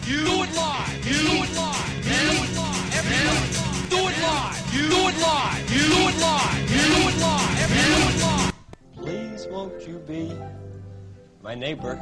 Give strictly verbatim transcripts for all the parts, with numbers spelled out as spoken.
You do it live. You do it live. You do it live. Everyone. Do it live. You do it live. You do it live. You do it live. Everyone. Do it live. Please won't you be my neighbor,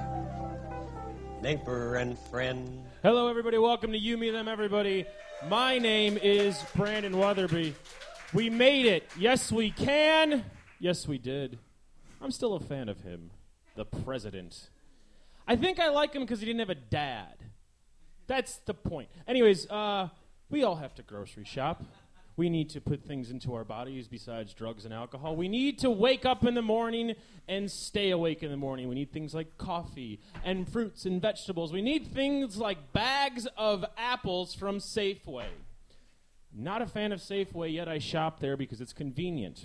neighbor and friend. Hello, everybody. Welcome to You, Me, Them, Everybody. My name is Brandon Weatherby. We made it. Yes, we can. Yes, we did. I'm still a fan of him, the president. I think I like him because he didn't have a dad. That's the point. Anyways, uh, we all have to grocery shop. We need to put things into our bodies besides drugs and alcohol. We need to wake up in the morning and stay awake in the morning. We need things like coffee and fruits and vegetables. We need things like bags of apples from Safeway. Not a fan of Safeway, yet I shop there because it's convenient.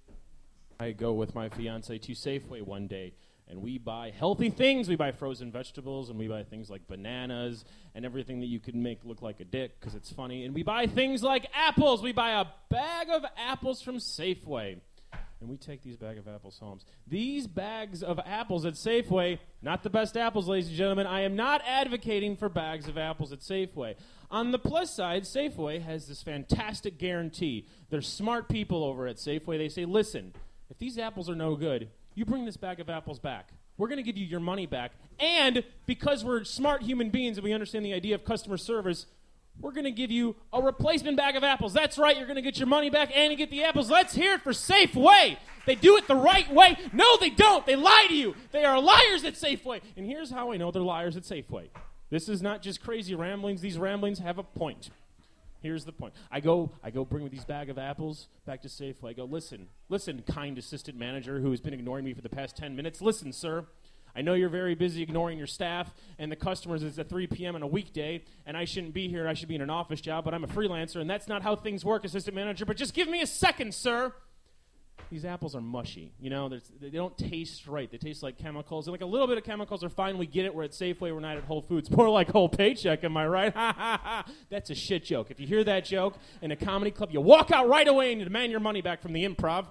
I go with my fiance to Safeway one day, and we buy healthy things. We buy frozen vegetables, and we buy things like bananas and everything that you can make look like a dick because it's funny. And we buy things like apples. We buy a bag of apples from Safeway, and we take these bag of apples home. These bags of apples at Safeway, not the best apples, ladies and gentlemen. I am not advocating for bags of apples at Safeway. On the plus side, Safeway has this fantastic guarantee. There's smart people over at Safeway. They say, listen, if these apples are no good, you bring this bag of apples back. We're going to give you your money back. And because we're smart human beings and we understand the idea of customer service, we're going to give you a replacement bag of apples. That's right. You're going to get your money back and you get the apples. Let's hear it for Safeway. They do it the right way. No, they don't. They lie to you. They are liars at Safeway. And here's how I know they're liars at Safeway. This is not just crazy ramblings. These ramblings have a point. Here's the point. I go I go bring these bag of apples back to Safeway. I go, listen, listen, kind assistant manager who has been ignoring me for the past ten minutes. Listen, sir, I know you're very busy ignoring your staff and the customers. It's at three p.m. on a weekday, and I shouldn't be here. I should be in an office job, but I'm a freelancer, and that's not how things work, assistant manager. But just give me a second, sir. These apples are mushy. You know, they don't taste right. They taste like chemicals. And like a little bit of chemicals are fine. We get it. We're at Safeway. We're not at Whole Foods. More like whole paycheck, am I right? Ha, ha, ha. That's a shit joke. If you hear that joke in a comedy club, you walk out right away and you demand your money back from the Improv.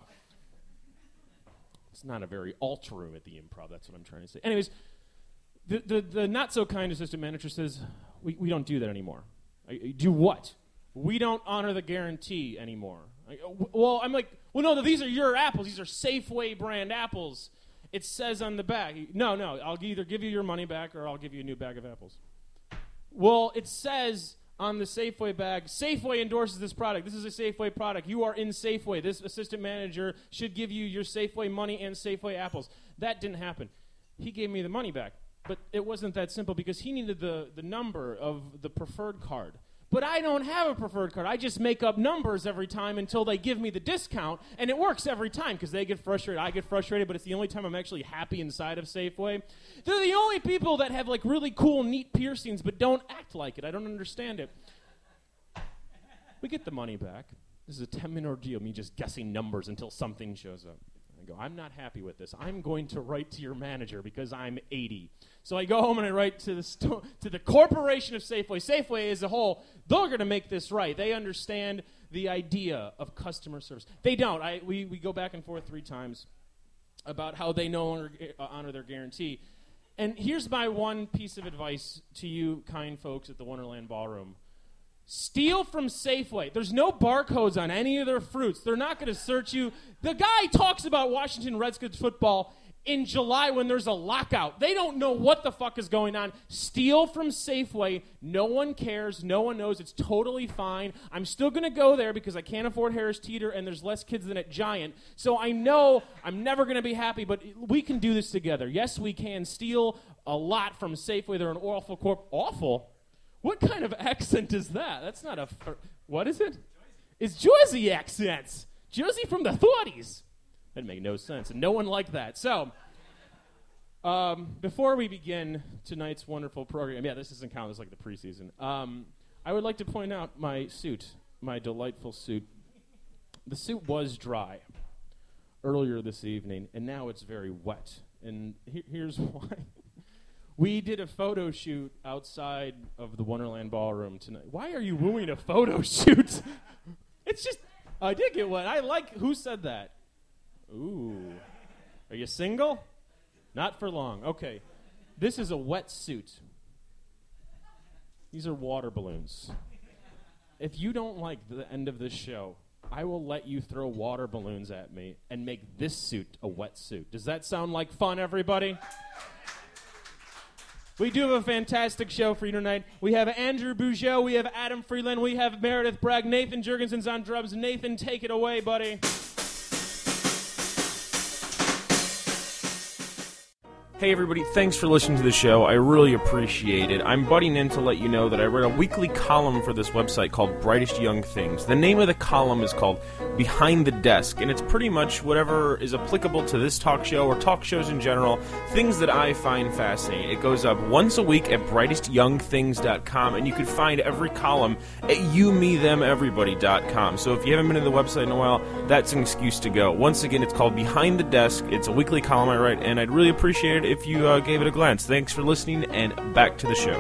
It's not a very altar room at the Improv. That's what I'm trying to say. Anyways, the, the, the not-so-kind assistant manager says, we, we don't do that anymore. I, do what? We don't honor the guarantee anymore. I, well, I'm like, well, no, these are your apples. These are Safeway brand apples. It says on the bag. No, no, I'll either give you your money back or I'll give you a new bag of apples. Well, it says on the Safeway bag, Safeway endorses this product. This is a Safeway product. You are in Safeway. This assistant manager should give you your Safeway money and Safeway apples. That didn't happen. He gave me the money back. But it wasn't that simple because he needed the, the number of the preferred card. But I don't have a preferred card. I just make up numbers every time until they give me the discount, and it works every time because they get frustrated, I get frustrated, but it's the only time I'm actually happy inside of Safeway. They're the only people that have, like, really cool, neat piercings but don't act like it. I don't understand it. We get the money back. This is a ten-minute ordeal, me just guessing numbers until something shows up. I go, I'm not happy with this. I'm going to write to your manager because I'm eighty. So I go home and I write to the sto- to the corporation of Safeway. Safeway as a whole, they're going to make this right. They understand the idea of customer service. They don't. I we, we go back and forth three times about how they no longer uh, honor their guarantee. And here's my one piece of advice to you kind folks at the Wonderland Ballroom. Steal from Safeway. There's no barcodes on any of their fruits. They're not going to search you. The guy talks about Washington Redskins football in July when there's a lockout. They don't know what the fuck is going on. Steal from Safeway. No one cares. No one knows. It's totally fine. I'm still going to go there because I can't afford Harris Teeter and there's less kids than at Giant. So I know I'm never going to be happy, but we can do this together. Yes, we can steal a lot from Safeway. They're an awful corp. Awful? What kind of accent is that? That's not a... Fr- what is it? It's Jersey accents. Jersey from the thirties. That make no sense. And no one liked that. So, um, before we begin tonight's wonderful program... Yeah, this doesn't count. This is like the preseason. Um, I would like to point out my suit. My delightful suit. The suit was dry earlier this evening, and now it's very wet. And he- here's why. We did a photo shoot outside of the Wonderland Ballroom tonight. Why are you wooing a photo shoot? It's just, I did get one. I like, who said that? Ooh. Are you single? Not for long. Okay. This is a wet suit. These are water balloons. If you don't like the end of this show, I will let you throw water balloons at me and make this suit a wetsuit. Does that sound like fun, everybody? We do have a fantastic show for you tonight. We have Andrew Bugeaud, we have Adam Freeland, we have Meredith Bragg, Nathan Jurgensen's on drums. Nathan, take it away, buddy. Hey everybody, thanks for listening to the show. I really appreciate it. I'm butting in to let you know that I wrote a weekly column for this website called Brightest Young Things. The name of the column is called Behind the Desk, and it's pretty much whatever is applicable to this talk show or talk shows in general, things that I find fascinating. It goes up once a week at brightest young things dot com, and you can find every column at you me them everybody dot com. So if you haven't been to the website in a while, that's an excuse to go. Once again, it's called Behind the Desk. It's a weekly column I write, and I'd really appreciate it if you uh, gave it a glance. Thanks for listening, and back to the show.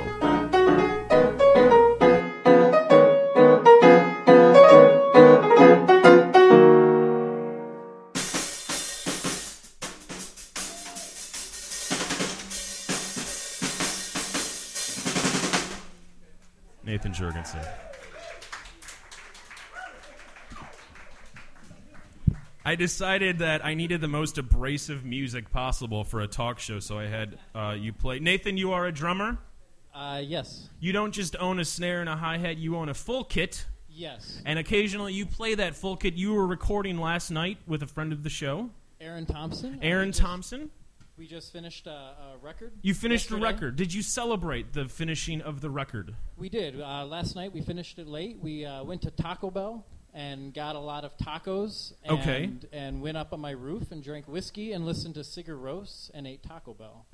Nathan Jurgensen. I decided that I needed the most abrasive music possible for a talk show, so I had uh, you play. Nathan, you are a drummer? Uh, yes. You don't just own a snare and a hi-hat, you own a full kit. Yes. And occasionally you play that full kit. You were recording last night with a friend of the show. Aaron Thompson. Aaron we just, Thompson. We just finished a, a record. You finished yesterday. the record. Did you celebrate the finishing of the record? We did. Uh, last night we finished it late. We uh, went to Taco Bell and got a lot of tacos. And, Okay. And went up on my roof and drank whiskey and listened to Sigur Rós and ate Taco Bell.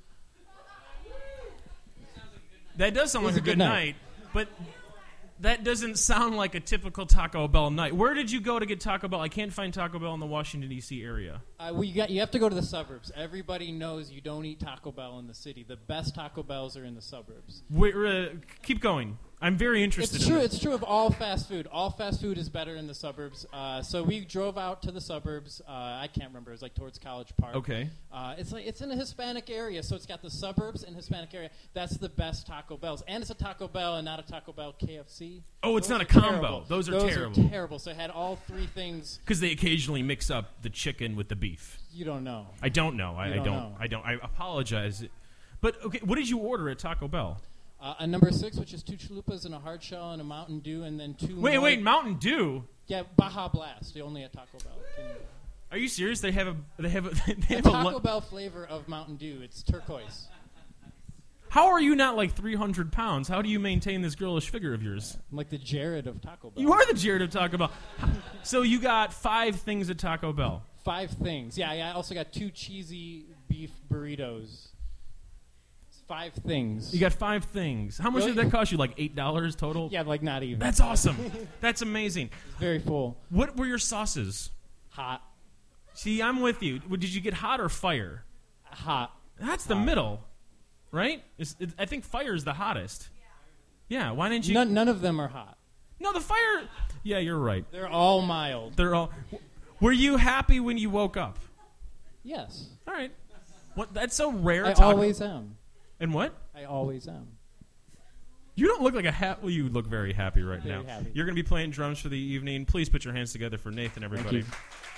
That does sound It like was a a good good night. night. but that doesn't sound like a typical Taco Bell night. Where did you go to get Taco Bell? I can't find Taco Bell in the Washington, D C area. Uh, well, you, got, you have to go to the suburbs. Everybody knows you don't eat Taco Bell in the city. The best Taco Bells are in the suburbs. Wait, uh, keep going. I'm very interested It's in true. this. It's true of all fast food. All fast food is better in the suburbs. Uh, so we drove out to the suburbs. Uh, I can't remember. It was like towards College Park. Okay. Uh, it's like it's in a Hispanic area, so it's got the suburbs and Hispanic area. That's the best Taco Bells, and it's a Taco Bell and not a Taco Bell K F C. Oh, it's Those not a are combo. terrible. Those are Those terrible. are terrible. So it had all three things. Because they occasionally mix up the chicken with the beef. You don't know. I don't know. I, You I don't don't. know. I don't. I apologize. But okay, what did you order at Taco Bell? Uh, a number six, which is two chalupas and a hard shell and a Mountain Dew, and then two. Wait, more. wait, Mountain Dew. Yeah, Baja Blast. Only at Taco Bell. Can you- Are you serious? They have a. They have a. They A have a Taco lo- Bell flavor of Mountain Dew. It's turquoise. How are you not like three hundred pounds? How do you maintain this girlish figure of yours? I'm like the Jared of Taco Bell. You are the Jared of Taco Bell. So you got five things at Taco Bell. Five things. Yeah, I also got two cheesy beef burritos. Five things. You got five things. How much Really? did that cost you? Like eight dollars total? Yeah, like not even. That's awesome. That's amazing. It's very full. What were your sauces? Hot. See, I'm with you. Did you get hot or fire? Hot. That's the middle, right? It's, it, I think fire is the hottest. Yeah. Why didn't you? None, none of them are hot. No, the fire. Yeah, you're right. They're all mild. They're all. Were you happy when you woke up? Yes. All right. What? That's so rare. I Taco- always am. And what? I always am. You don't look like a ha- well, you look very happy right Very now. happy. You're going to be playing drums for the evening. Please put your hands together for Nathan, everybody. you.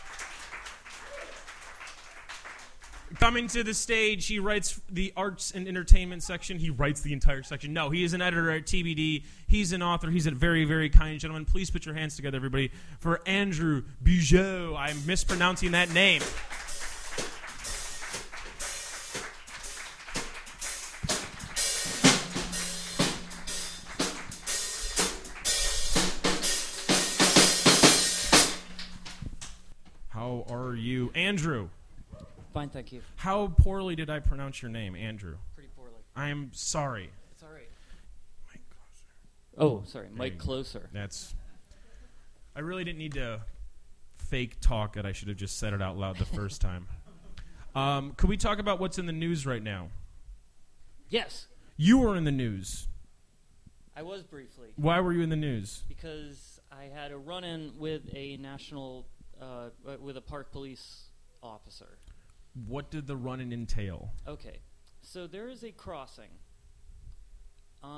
Coming to the stage, he writes the arts and entertainment section. He writes the entire section. No, he is an editor at T B D. He's an author. He's a very, very kind gentleman. Please put your hands together, everybody, for Andrew Bugeaud. I'm mispronouncing that name. How are you, Andrew? Fine, thank you. How poorly did I pronounce your name, Andrew? Pretty poorly. I am sorry. It's all right. Mike Closer. Oh, sorry, you Mike go. Closer. That's. I really didn't need to fake talk it. I should have just said it out loud the first time. Um, could we talk about what's in the news right now? Yes, You were in the news. I was briefly Why were you in the news? because I had a run-in with a national, uh, uh, with a park police officer. What did the run-in entail? Okay, so there is a crossing on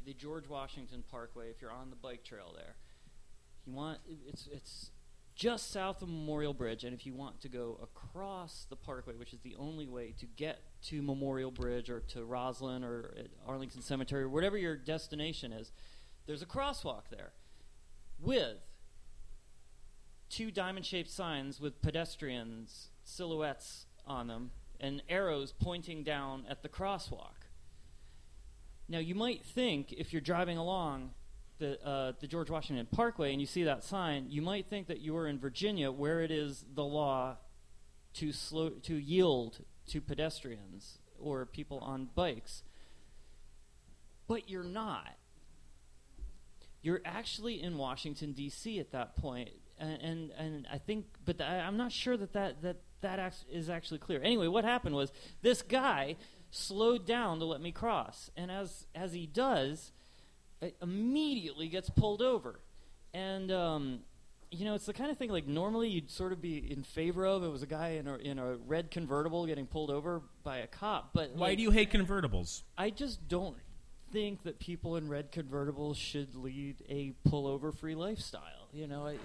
the George Washington Parkway, if you're on the bike trail there, you want it's it's just south of Memorial Bridge, and if you want to go across the Parkway, which is the only way to get to Memorial Bridge or to Roslyn or at Arlington Cemetery or whatever your destination is, there's a crosswalk there with two diamond-shaped signs with pedestrians' silhouettes on them and arrows pointing down at the crosswalk. Now, you might think, if you're driving along the uh, the George Washington Parkway and you see that sign, you might think that you are in Virginia, where it is the law to slow to yield to pedestrians or people on bikes. But you're not. You're actually in Washington, D C at that point. And, and and I think, but th- I'm not sure that that that that act is actually clear. Anyway, what happened was this guy slowed down to let me cross, and as as he does, it immediately gets pulled over. And um, you know, it's the kind of thing like normally you'd sort of be in favor of. It was a guy in a in a red convertible getting pulled over by a cop. But Why like, do you hate convertibles? I just don't think that people in red convertibles should lead a pullover-free lifestyle. You know. I,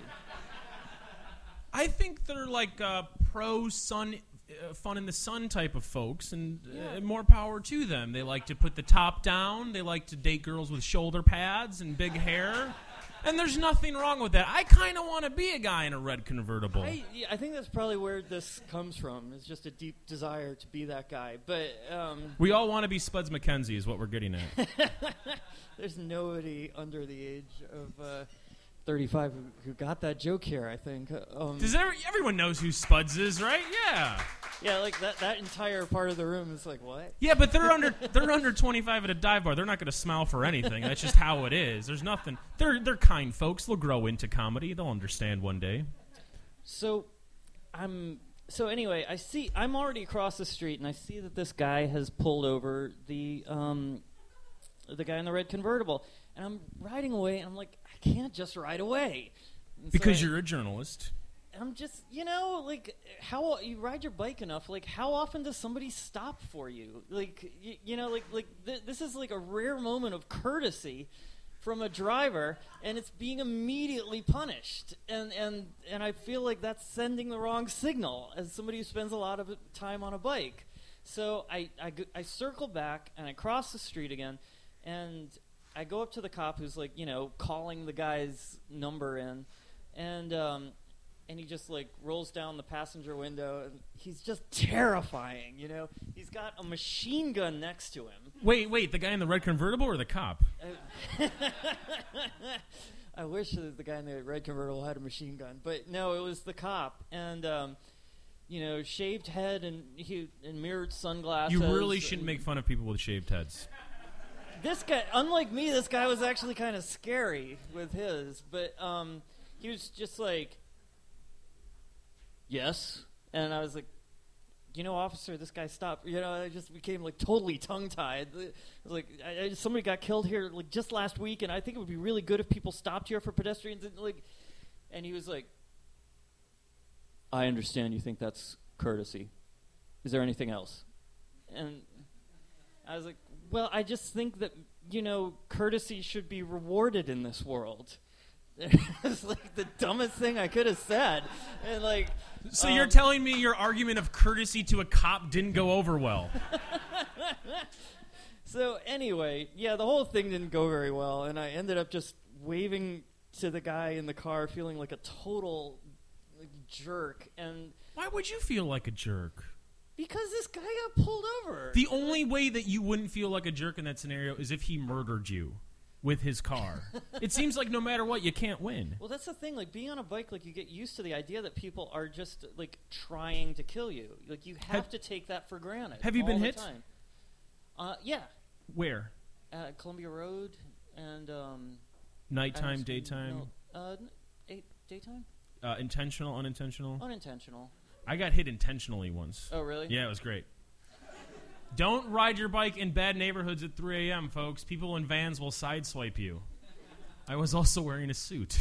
I think they're like uh, pro-sun, uh, fun in the sun type of folks, and uh, Yeah. more power to them. They like to put the top down. They like to date girls with shoulder pads and big hair. And there's nothing wrong with that. I kind of want to be a guy in a red convertible. I, yeah, I think that's probably where this comes from. It's just a deep desire to be that guy. But um, We all want to be Spuds McKenzie is what we're getting at. there's nobody under the age of uh, thirty-five who, who got that joke here, I think. Um, Does every, everyone knows who Spuds is, right? Yeah. yeah, like that, that entire part of the room is like, what? Yeah, but they're under they're under twenty-five at a dive bar. They're not going to smile for anything. That's just how it is. There's nothing. They're they're kind folks. They'll grow into comedy. They'll understand one day. So, I'm so anyway. I see. I'm already across the street, and I see that this guy has pulled over the um, the guy in the red convertible, and I'm riding away, and I'm like, I can't just ride away And so Because I- you're a journalist. I'm just, you know, like, how you ride your bike enough, like, how often does somebody stop for you? Like, you, you know, like, like th- this is like a rare moment of courtesy from a driver, and it's being immediately punished. And, and, and I feel like that's sending the wrong signal as somebody who spends a lot of time on a bike. So I, I, g- I circle back, and I cross the street again, and I go up to the cop who's, like, you know, calling the guy's number in, and, um... and he just, like, rolls down the passenger window, and he's just terrifying, you know? He's got a machine gun next to him. Wait, wait, the guy in the red convertible or the cop? I wish that the guy in the red convertible had a machine gun. But, no, it was the cop. And, um, you know, shaved head and, he, and mirrored sunglasses. You really and- shouldn't make fun of people with shaved heads. This guy, unlike me, this guy was actually kind of scary with his. But um, he was just like... Yes. And I was like, you know, officer, this guy stopped. You know, I just became, like, totally tongue-tied. I was like, I, I, somebody got killed here, like, just last week, and I think it would be really good if people stopped here for pedestrians. And, like, and he was like, I understand you think that's courtesy. Is there anything else? And I was like, well, I just think that, you know, courtesy should be rewarded in this world. It's like the dumbest thing I could have said. And, like... So Um, you're telling me your argument of courtesy to a cop didn't go over well? So anyway, yeah, the whole thing didn't go very well, and I ended up just waving to the guy in the car, feeling like a total like, jerk. And Why would you feel like a jerk? because this guy got pulled over. The only way that you wouldn't feel like a jerk in that scenario is if he murdered you with his car. It seems like no matter what, you can't win. Well, that's the thing. Like, being on a bike, like, you get used to the idea that people are just, like, trying to kill you. Like, you have, Have- to take that for granted. Have you all been the hit? time. Uh, yeah. Where? At Columbia Road and, um... Nighttime, Adams- daytime, No, uh, n- eight, daytime? uh, intentional, unintentional? Unintentional. I got hit intentionally once. Oh, really? Yeah, it was great. Don't ride your bike in bad neighborhoods at three a.m., folks. People in vans will sideswipe you. I was also wearing a suit.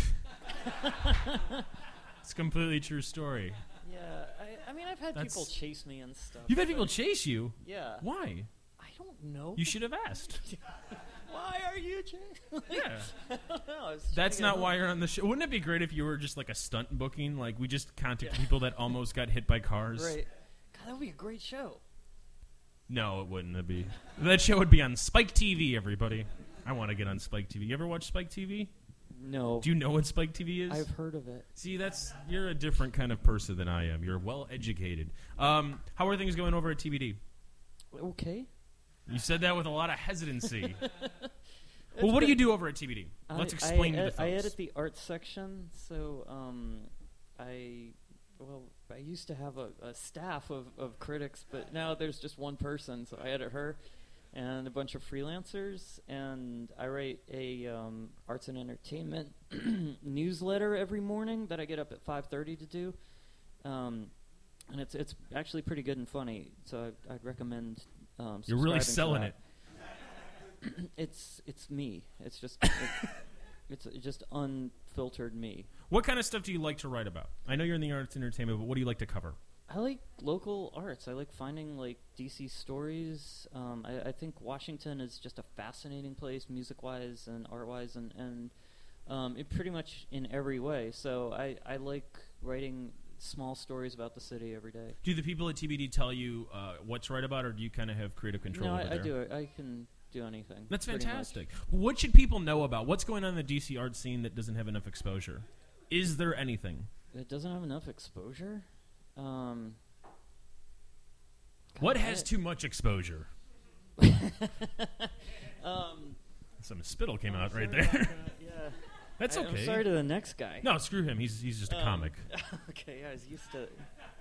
It's a completely true story. Yeah, I, I mean, I've had That's- people chase me and stuff. You've had but- people chase you? Yeah. Why? I don't know. You should have asked. Why are you chick? Yeah. I don't know. I was That's trying to not get why home. you're on the show. Wouldn't it be great if you were just like a stunt booking? Like we just contact people that almost got hit by cars. Right. God, that would be a great show. No, it wouldn't. It'd be that show would be on Spike T V. Everybody, I want to get on Spike T V. You ever watch Spike T V? No. Do you know what Spike T V is? I've heard of it. See, that's you're a different kind of person than I am. You're well educated. Um, how are things going over at T B D? Okay. You said that with a lot of hesitancy. Well, what do you do over at T B D? Let's I, explain I, to the ed- folks. I edit the art section, so um, I well, I used to have a, a staff of, of critics, but now there's just one person, so I edit her and a bunch of freelancers, and I write a um, arts and entertainment newsletter every morning that I get up at five thirty to do, um, and it's it's actually pretty good and funny. So I, I'd recommend. Um, You're really subscribing to selling that. it. It's it's me. It's just it, it's just unfiltered me. What kind of stuff do you like to write about? I know you're in the arts and entertainment, but what do you like to cover? I like local arts. I like finding like D C stories. Um, I, I think Washington is just a fascinating place, music-wise and art-wise, and and um, it pretty much in every way. So I, I like writing small stories about the city every day. Do the people at T B D tell you uh, what to write about, or do you kind of have creative control No, over I, I there? do it. I can do anything. That's pretty fantastic. much. What should people know about what's going on in the D C art scene that doesn't have enough exposure? Is there anything? It doesn't have enough exposure. Um, What God, has I- too much exposure? um, Some spittle came I'm out right sorry, I'm there. not gonna- yeah. That's I, okay. I'm sorry to the next guy. No, screw him. He's he's just a Um, comic. Okay, yeah, I was used to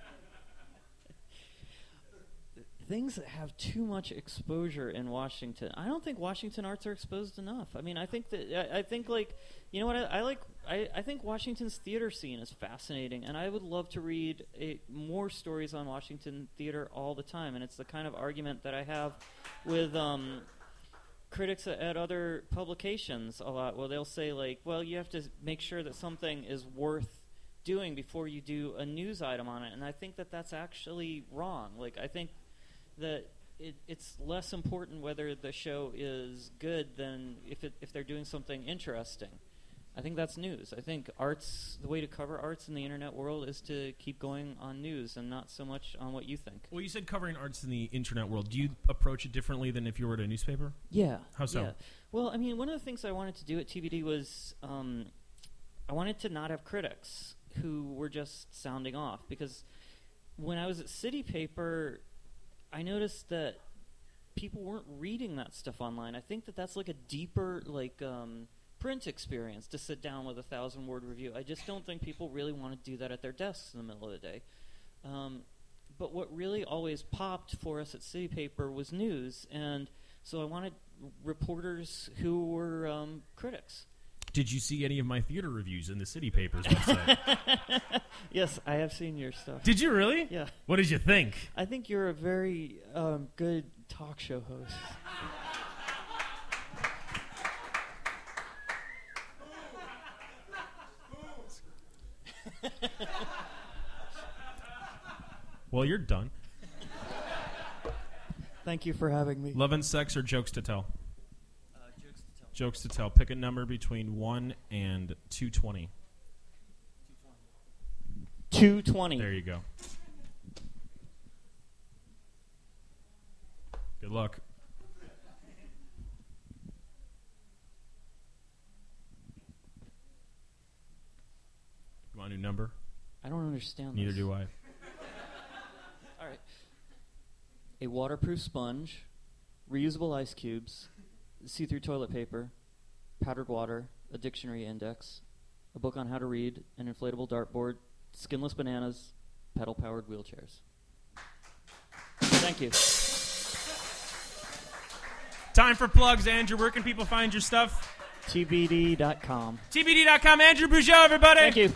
things that have too much exposure in Washington. I don't think Washington arts are exposed enough. I mean, I think that I, I think like you know what I, I like. I, I think Washington's theater scene is fascinating, and I would love to read a, more stories on Washington theater all the time. And it's the kind of argument that I have with um, critics at, at other publications a lot. Well, they'll say like, well, you have to make sure that something is worth doing before you do a news item on it, and I think that that's actually wrong. Like, I think that it, it's less important whether the show is good than if it, if they're doing something interesting. I think that's news. I think arts, the way to cover arts in the internet world is to keep going on news and not so much on what you think. Well, you said covering arts in the internet world. Do you approach it differently than if you were at a newspaper? Yeah. How so? Yeah. Well, I mean, one of the things I wanted to do at T B D was um, I wanted to not have critics who were just sounding off, because when I was at City Paper, I noticed that people weren't reading that stuff online. I think that that's like a deeper like um, print experience to sit down with a thousand word review. I just don't think people really want to do that at their desks in the middle of the day. Um, but what really always popped for us at City Paper was news, and so I wanted reporters who were um, critics. Did you see any of my theater reviews in the City Papers website? Yes, I have seen your stuff. Did you really? Yeah. What did you think? I think you're a very um, good talk show host. Well, you're done. Thank you for having me. Love and sex or jokes to tell? Uh, jokes to tell. Jokes to tell. Pick a number between one and two twenty. two twenty. There you go. Good luck. You want a new number? I don't understand Neither this. do I. All right. A waterproof sponge, reusable ice cubes, see-through toilet paper, powdered water, a dictionary index, a book on how to read, an inflatable dartboard, skinless bananas, pedal-powered wheelchairs. Thank you. Time for plugs, Andrew. Where can people find your stuff? T B D dot com. T B D dot com. Andrew Bugeaud, everybody. Thank you.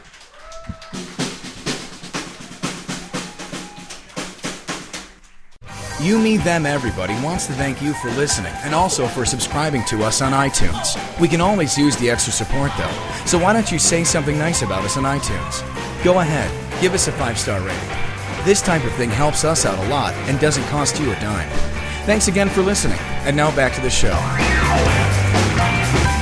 You, Me, Them, Everybody wants to thank you for listening and also for subscribing to us on iTunes. We can always use the extra support though, so why don't you say something nice about us on iTunes? Go ahead, give us a five-star rating. This type of thing helps us out a lot and doesn't cost you a dime. Thanks again for listening, and now back to the show.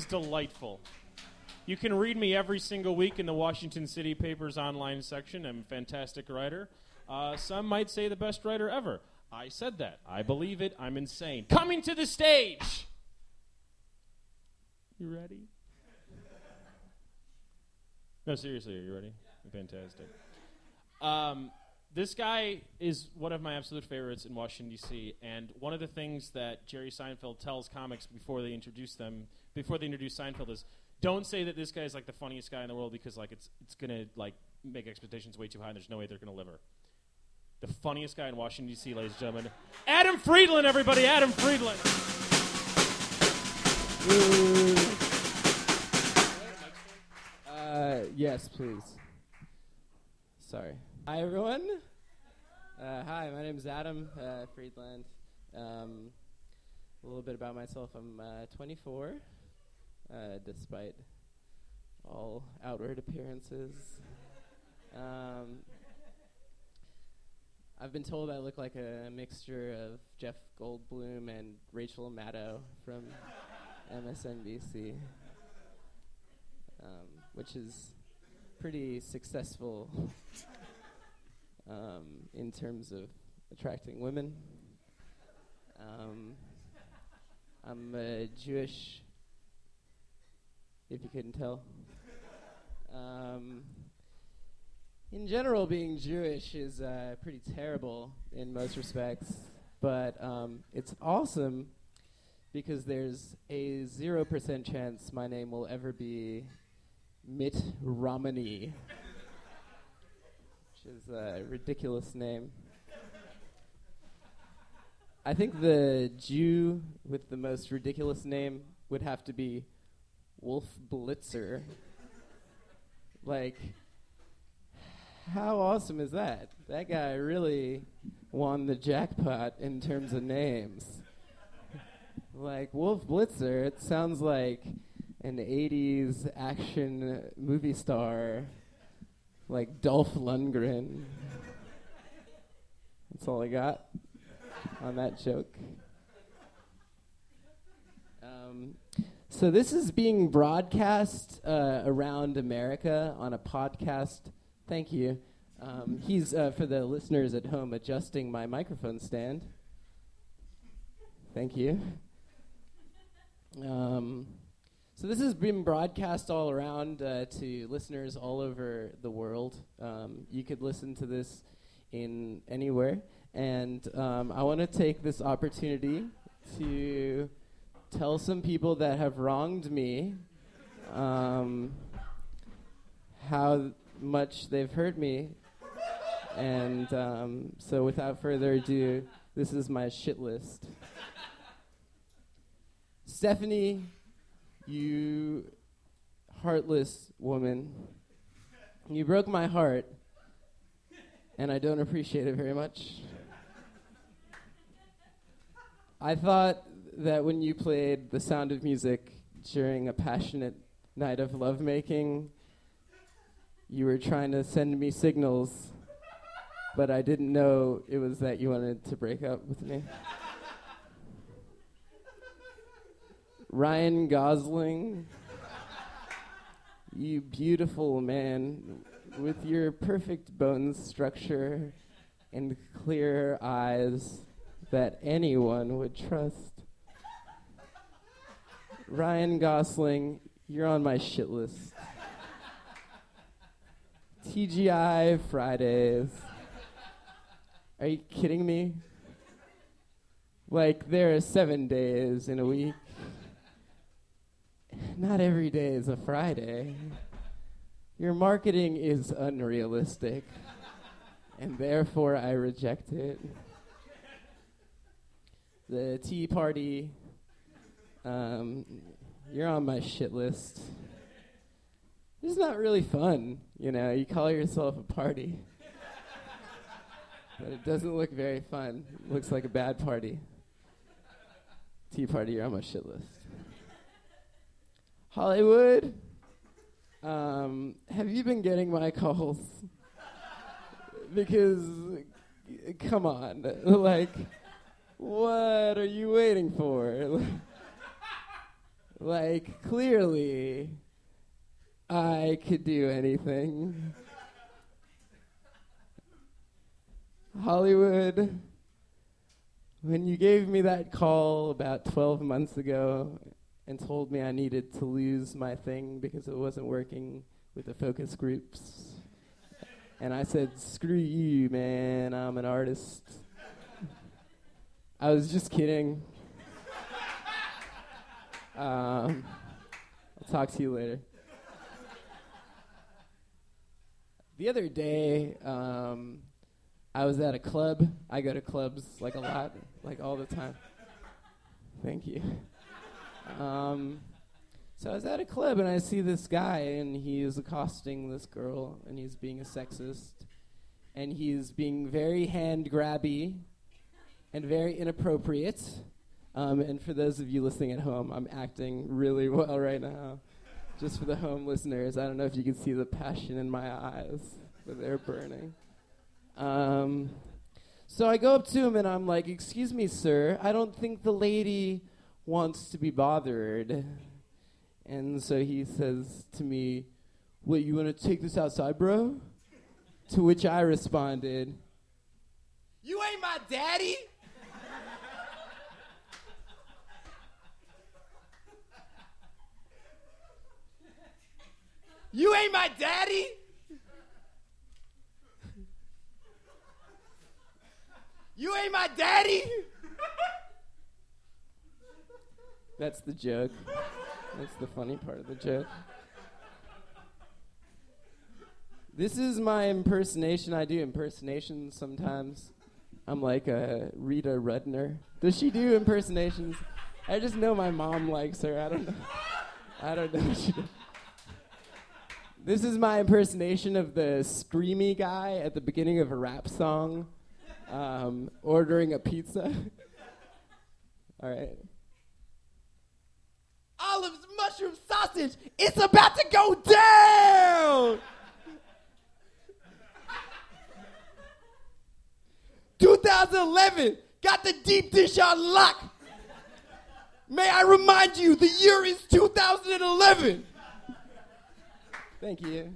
delightful. You can read me every single week in the Washington City Papers online section. I'm a fantastic writer. Uh, some might say the best writer ever. I said that. I believe it. I'm insane. Coming to the stage! You ready? No, seriously, are you ready? Fantastic. Um, this guy is one of my absolute favorites in Washington, D C, and one of the things that Jerry Seinfeld tells comics before they introduce them, before they introduce Seinfeld is, don't say that this guy is like the funniest guy in the world because like it's it's going to like make expectations way too high and there's no way they're going to deliver. The funniest guy in Washington, D C, ladies and gentlemen. Adam Friedland, everybody. Adam Friedland. Uh, yes, please. Sorry. Hi, everyone. Uh, hi, my name is Adam uh, Friedland. Um, a little bit about myself. I'm uh, twenty-four, uh, despite all outward appearances. Um, I've been told I look like a mixture of Jeff Goldblum and Rachel Maddow from M S N B C, um, which is pretty successful um, in terms of attracting women. Um, I'm uh, Jewish, if you couldn't tell. Um, in general, being Jewish is uh, pretty terrible in most respects, but um, it's awesome because there's a zero percent chance my name will ever be Mitt Romney, which is a ridiculous name. I think the Jew with the most ridiculous name would have to be Wolf Blitzer. Like, how awesome is that? That guy really won the jackpot in terms of names. Like, Wolf Blitzer, it sounds like an eighties action movie star, like Dolph Lundgren. That's all I got on that joke. Um, so this is being broadcast uh, around America on a podcast. Thank you. Um, he's, uh, for the listeners at home, adjusting my microphone stand. Thank you. Um, so this has been broadcast all around uh, to listeners all over the world. Um, you could listen to this in anywhere. And um, I want to take this opportunity to tell some people that have wronged me um, how much they've hurt me. And um, so without further ado, this is my shit list. Stephanie, you heartless woman, you broke my heart, and I don't appreciate it very much. I thought that when you played The Sound of Music during a passionate night of lovemaking, you were trying to send me signals, but I didn't know it was that you wanted to break up with me. Ryan Gosling, you beautiful man with your perfect bone structure and clear eyes that anyone would trust. Ryan Gosling, you're on my shit list. T G I Fridays. Are you kidding me? Like, there are seven days in a week. Not every day is a Friday. Your marketing is unrealistic, and therefore I reject it. The Tea Party, um, you're on my shit list. It's not really fun, you know. You call yourself a party, but it doesn't look very fun. It looks like a bad party. Tea Party, you're on my shit list. Hollywood, um, have you been getting my calls? Because, uh, come on, like, what are you waiting for? Like, clearly, I could do anything. Hollywood, when you gave me that call about twelve months ago and told me I needed to lose my thing because it wasn't working with the focus groups, and I said, screw you, man, I'm an artist. I was just kidding. Um, I'll talk to you later. The other day, um, I was at a club. I go to clubs like a lot, like all the time. Thank you. Um, so I was at a club and I see this guy and he is accosting this girl and he's being a sexist and he's being very hand grabby and very inappropriate. Um, and for those of you listening at home, I'm acting really well right now. Just for the home listeners, I don't know if you can see the passion in my eyes, but they're burning. Um, so I go up to him and I'm like, excuse me, sir, I don't think the lady wants to be bothered. And so he says to me, what, you want to take this outside, bro? To which I responded, you ain't my daddy? You ain't my daddy? You ain't my daddy? That's the joke. That's the funny part of the joke. This is my impersonation. I do impersonations sometimes. I'm like a Rita Rudner. Does she do impersonations? I just know my mom likes her. I don't know. I don't know. She does. This is my impersonation of the screamy guy at the beginning of a rap song, um, ordering a pizza. All right. Olive's mushroom sausage, it's about to go down! twenty eleven, got the deep dish on lock. May I remind you, the year is two thousand eleven. Thank you.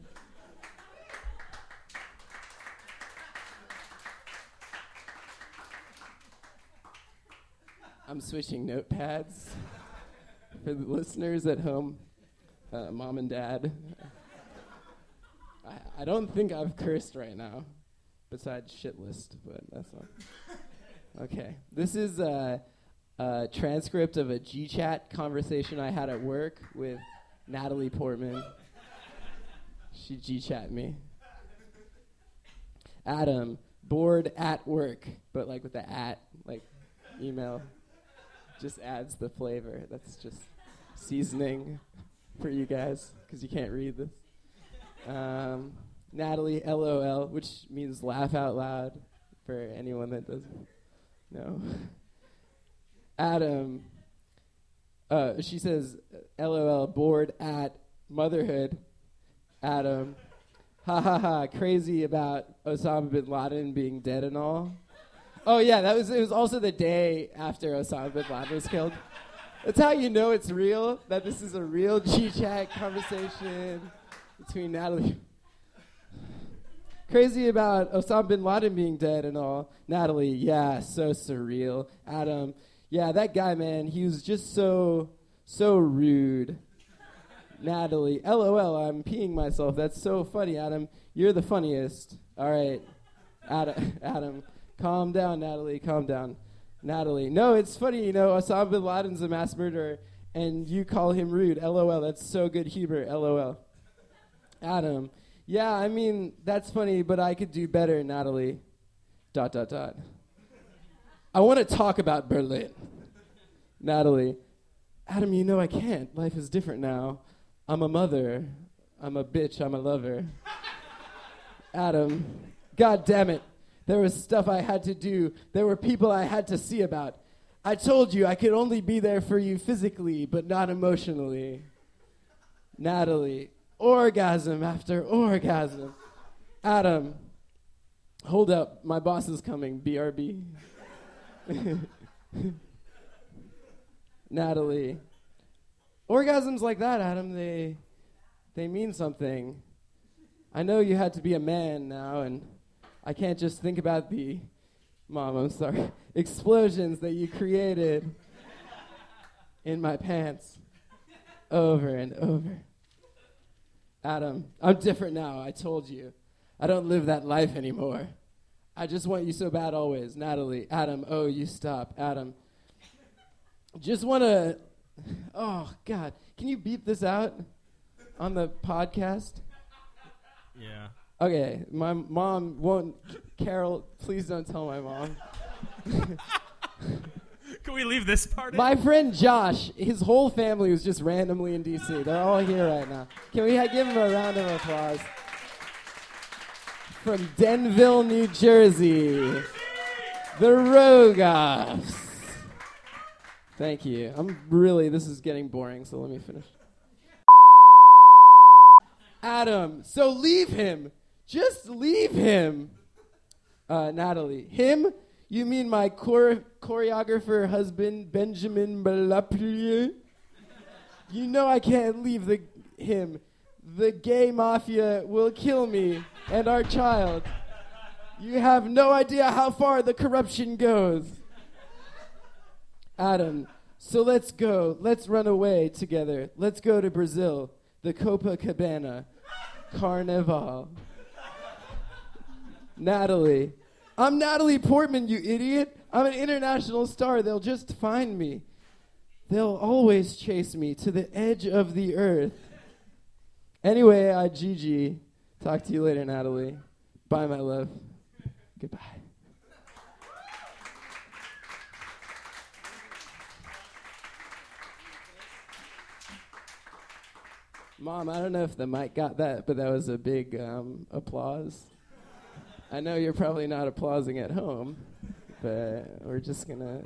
I'm switching notepads for the listeners at home, uh, mom and dad. I, I don't think I've cursed right now, besides shit list, but that's not. Okay, this is a, a transcript of a G chat conversation I had at work with Natalie Portman. She G-chat me. Adam, bored at work, but like with the at, like email, just adds the flavor. That's just seasoning for you guys, because you can't read this. Um, Natalie, L O L, which means laugh out loud for anyone that doesn't know. Adam, uh, she says, L O L, bored at motherhood. Adam, ha ha ha, crazy about Osama bin Laden being dead and all. Oh yeah, that was it was also the day after Osama bin Laden was killed. That's how you know it's real, that this is a real G-chat conversation between Natalie. Crazy about Osama bin Laden being dead and all. Natalie, yeah, so surreal. Adam, yeah, that guy, man, he was just so, so rude. Natalie, L O L, I'm peeing myself. That's so funny, Adam. You're the funniest. All right, Adam, Adam, calm down, Natalie, calm down. Natalie, no, it's funny, you know, Osama bin Laden's a mass murderer, and you call him rude. L O L, that's so good humor. L O L. Adam, yeah, I mean, that's funny, but I could do better, Natalie. Dot, dot, dot. I want to talk about Berlin. Natalie, Adam, you know I can't. Life is different now. I'm a mother. I'm a bitch. I'm a lover. Adam, God damn it. There was stuff I had to do. There were people I had to see about. I told you I could only be there for you physically, but not emotionally. Natalie, orgasm after orgasm. Adam, hold up. My boss is coming. B R B. Natalie, orgasms like that, Adam, they they mean something. I know you had to be a man now, and I can't just think about the, Mom, I'm sorry, explosions that you created in my pants over and over. Adam, I'm different now, I told you. I don't live that life anymore. I just want you so bad always. Natalie, Adam, oh, you stop. Adam, just want to, oh, God. Can you beep this out on the podcast? Yeah. Okay, my mom won't, Carol, please don't tell my mom. Can we leave this part in? My friend Josh, his whole family was just randomly in D C. They're all here right now. Can we ha- give him a round of applause? From Denville, New Jersey, the Rogoffs. Thank you. I'm really, this is getting boring, so let me finish. Adam, so leave him. Just leave him. Uh, Natalie, him? You mean my chore- choreographer husband, Benjamin Balapierre? You know I can't leave the him. The gay mafia will kill me and our child. You have no idea how far the corruption goes. Adam, so let's go. Let's run away together. Let's go to Brazil. The Copacabana Carnival. Natalie, I'm Natalie Portman, you idiot. I'm an international star. They'll just find me. They'll always chase me to the edge of the earth. Anyway, uh, Gigi. Talk to you later, Natalie. Bye, my love. Goodbye. Mom, I don't know if the mic got that, but that was a big um, applause. I know you're probably not applauding at home, but we're just going to...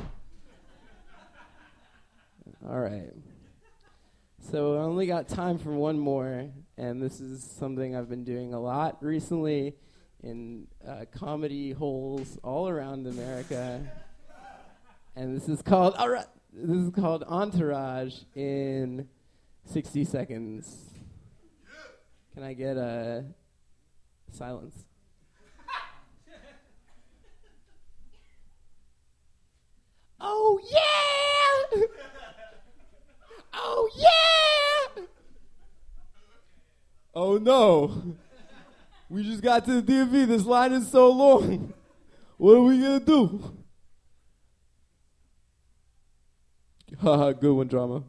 All right. So I only got time for one more, and this is something I've been doing a lot recently in uh, comedy holes all around America. And this is called all right, this is called Entourage in sixty seconds. Can I get a silence? Oh yeah! Oh yeah! Oh no! We just got to the D M V. This line is so long. What are we gonna do? Haha, good one, drama.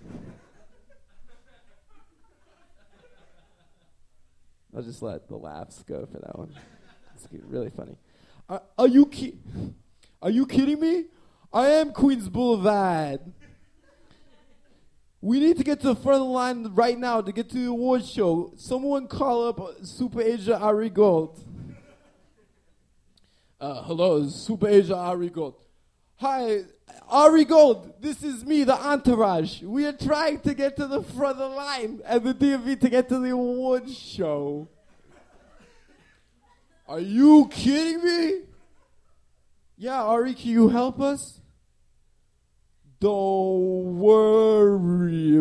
I'll just let the laughs go for that one. It's really funny. Are, are you ki- Are you kidding me? I am Queens Boulevard. We need to get to the front of the line right now to get to the awards show. Someone call up Super Asia Ari Gold. Uh, hello, Super Asia Ari Gold. Hi, Ari Gold. This is me, the Entourage. We are trying to get to the front of the line at the D M V to get to the awards show. Are you kidding me? Yeah, Ari, can you help us? Don't worry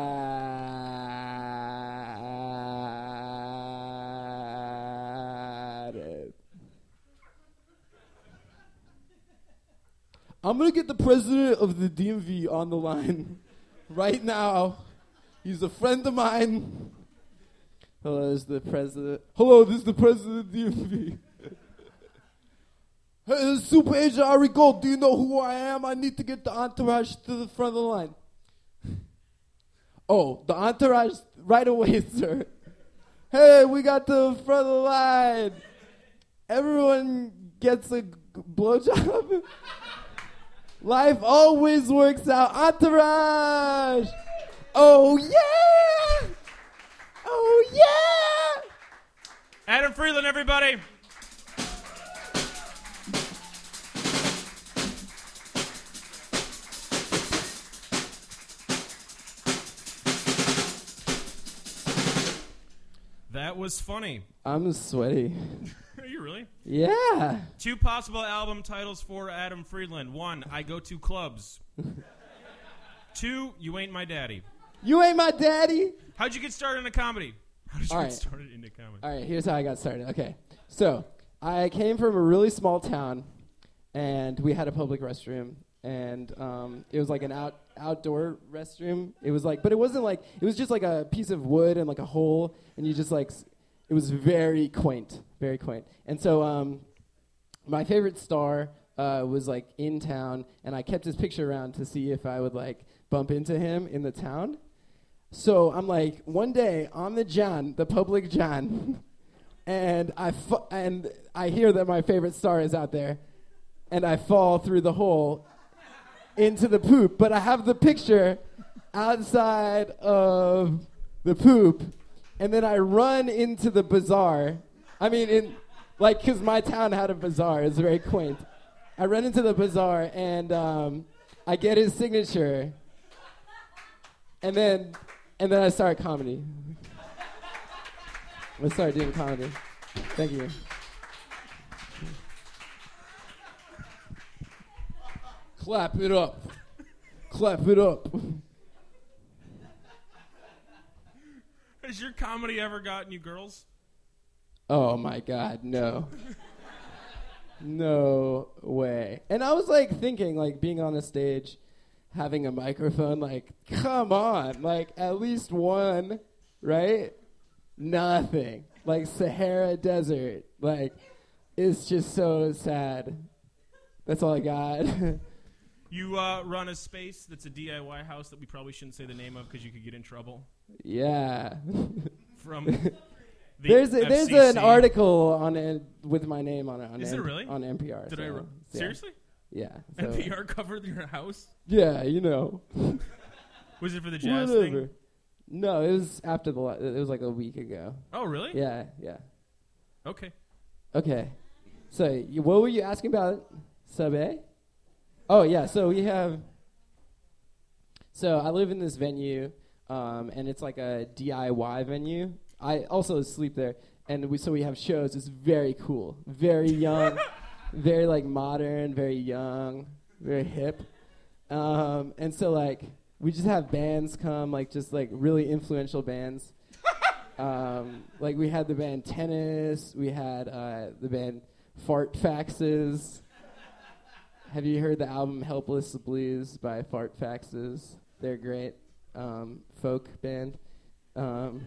about it. I'm going to get the president of the D M V on the line right now. He's a friend of mine. Hello, this is the president. Hello, this is the president of the D M V. Hey, this is Super Agent Ari Gold. Do you know who I am? I need to get the Entourage to the front of the line. Oh, the Entourage right away, sir. Hey, we got to the front of the line. Everyone gets a g- blowjob. Life always works out. Entourage. Oh, yeah. Oh, yeah. Adam Friedland, everybody. That was funny. I'm sweaty. Are you really? Yeah. Two possible album titles for Adam Friedland. One, I Go to Clubs. Two, You Ain't My Daddy. You ain't my daddy. How'd you get started into comedy? How did you All get right. started into comedy? All right, here's how I got started. Okay, so I came from a really small town, and we had a public restroom, and um, it was like an out outdoor restroom. It was like, but it wasn't like, it was just like a piece of wood and like a hole, and you just like, s- it was very quaint, very quaint. And so um, my favorite star uh, was like in town, and I kept his picture around to see if I would like bump into him in the town. So I'm like, one day on the John, the public John, and I fu- and I hear that my favorite star is out there, and I fall through the hole into the poop. But I have the picture outside of the poop, and then I run into the bazaar. I mean, in like, because my town had a bazaar. It's very quaint. I run into the bazaar, and um, I get his signature, and then and then I start comedy. I start doing comedy. Thank you. Clap it up. Clap it up. Has your comedy ever gotten you girls? Oh my God, no. No way. And I was like thinking, like being on a stage, having a microphone, like, come on, like at least one, right? Nothing. Like Sahara Desert. Like, it's just so sad. That's all I got. You uh, run a space that's a D I Y house that we probably shouldn't say the name of because you could get in trouble. Yeah. From the there's a, F there's C C. an article on it with my name on it on Is it N- really? on N P R. Did so, I re- yeah. seriously? Yeah. So. N P R covered your house? Yeah, you know. Was it for the jazz Whatever. thing? No, it was after the. La- it was like a week ago. Oh, really? Yeah, yeah. Okay. Okay. So, you, what were you asking about? Sub A? Oh yeah. So we have. So I live in this venue, um, and it's like a D I Y venue. I also sleep there, and we so we have shows. It's very cool, very young, very like modern, very young, very hip. Um, and so like we just have bands come, like just like really influential bands. um, like we had the band Tennis. We had uh, the band Fart Faxes. Have you heard the album Helpless Blues by Fart Faxes? They're great. Um, folk band. Um,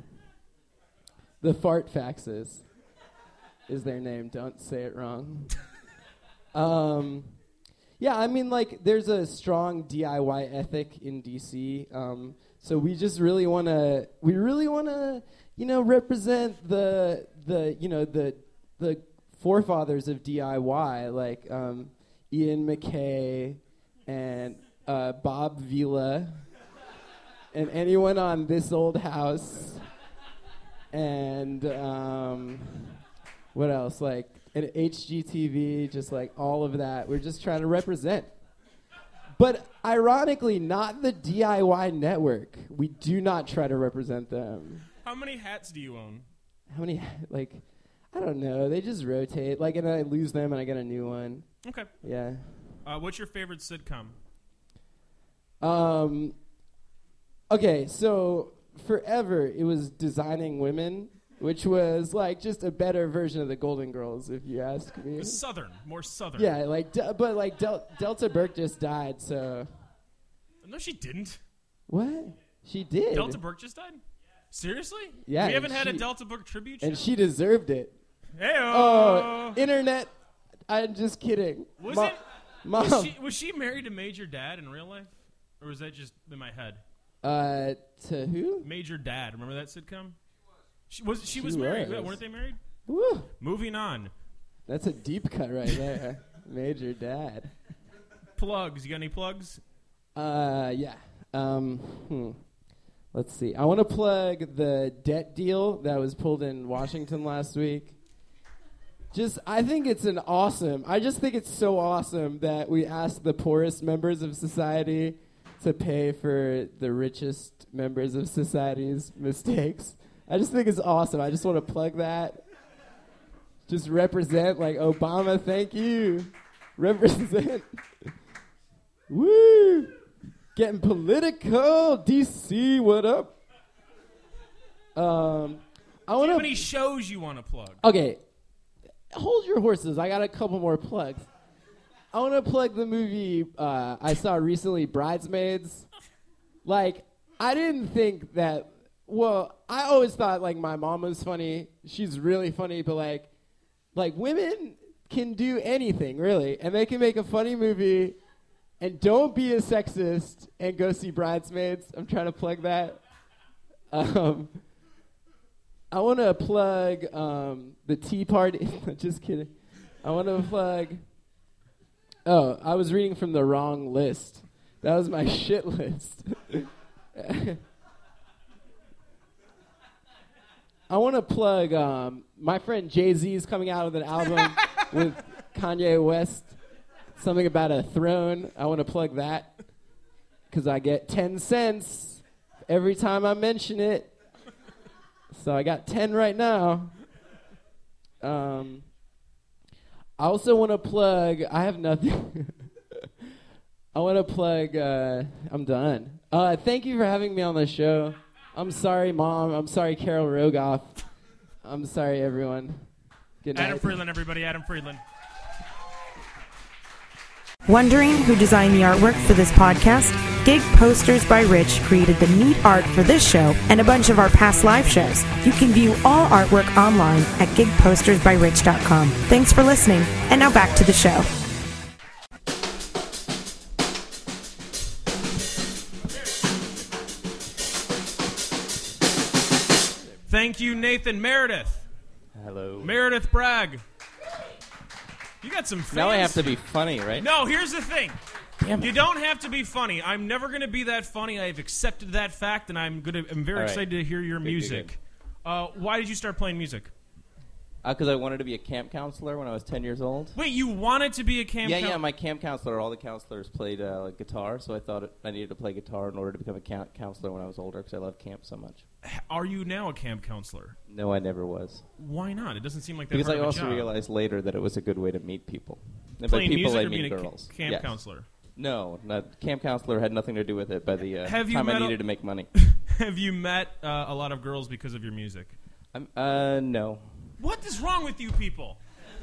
the Fart Faxes is their name. Don't say it wrong. um, yeah, I mean, like, there's a strong D I Y ethic in D C. Um, so we just really want to, we really want to, you know, represent the, the, you know, the, the forefathers of D I Y, like, um, Ian McKay and uh, Bob Vila and anyone on This Old House and um, what else? Like and H G T V, just like all of that. We're just trying to represent. But ironically, not the D I Y network. We do not try to represent them. How many hats do you own? How many, like, I don't know. They just rotate. Like, and I lose them and I get a new one. Okay. Yeah. Uh, what's your favorite sitcom? Um. Okay, so forever it was Designing Women, which was like just a better version of the Golden Girls, if you ask me. It's southern, more southern. Yeah, like, de- but like Del- Delta Burke just died, so. No, she didn't. What? She did. Delta Burke just died? Seriously? Yeah, We haven't and had a she- Delta Burke tribute show? And she deserved it. Hey-oh. Oh, internet. I'm just kidding. Was Mo- it? Mom. Was she, was she married to Major Dad in real life? Or was that just in my head? Uh, to who? Major Dad. Remember that sitcom? She was. She, She was married. was. Yeah, weren't they married? Woo. Moving on. That's a deep cut right there. Major Dad. Plugs. You got any plugs? Uh, yeah. Um, hmm. Let's see. I want to plug the debt deal that was pulled in Washington last week. Just, I think it's an awesome, I just think it's so awesome that we ask the poorest members of society to pay for the richest members of society's mistakes. I just think it's awesome. I just want to plug that. Just represent, like, Obama, thank you. Represent. Woo! Getting political. D C, what up? Um, I Do you want have to. any shows you want to plug? Okay, hold your horses. I got a couple more plugs. I want to plug the movie uh, I saw recently, Bridesmaids. Like, I didn't think that. Well, I always thought like my mom was funny. She's really funny, but like, like women can do anything really, and they can make a funny movie. And don't be a sexist and go see Bridesmaids. I'm trying to plug that. Um, I want to plug um, the Tea Party. Just kidding. I want to plug. Oh, I was reading from the wrong list. That was my shit list. I want to plug um, my friend Jay-Z is coming out with an album with Kanye West. Something about a throne. I want to plug that because I get ten cents every time I mention it. So I got ten right now. Um, I also want to plug. I have nothing. I want to plug. Uh, I'm done. Uh, thank you for having me on the show. I'm sorry, Mom. I'm sorry, Carol Rogoff. I'm sorry, everyone. Good night. Adam Friedland, everybody. Adam Friedland. Wondering who designed the artwork for this podcast? Gig Posters by Rich created the neat art for this show and a bunch of our past live shows. You can view all artwork online at gig posters by rich dot com. Thanks for listening, and now back to the show. Thank you, Nathan Meredith. Hello. Meredith Bragg. You got some fans. Now I have to be funny, right? No, here's the thing. Damn it. You don't have to be funny. I'm never going to be that funny. I've accepted that fact, and I'm gonna. I'm very All right. excited to hear your Good, good, music. Uh, why did you start playing music? Because uh, I wanted to be a camp counselor when I was ten years old. Wait, you wanted to be a camp Yeah, coun- yeah. My camp counselor, all the counselors played uh, like guitar, so I thought it, I needed to play guitar in order to become a camp counselor when I was older because I love camp so much. Are you now a camp counselor? No, I never was. Why not? It doesn't seem like that Because hard I of a also job. realized later that it was a good way to meet people. And Playing by people, music I or mean being a ca- girls. camp Yes. counselor? No, not, camp counselor had nothing to do with it by the uh, Have you time I met a- needed to make money. Have you met uh, a lot of girls because of your music? I'm, uh, no. What is wrong with you people?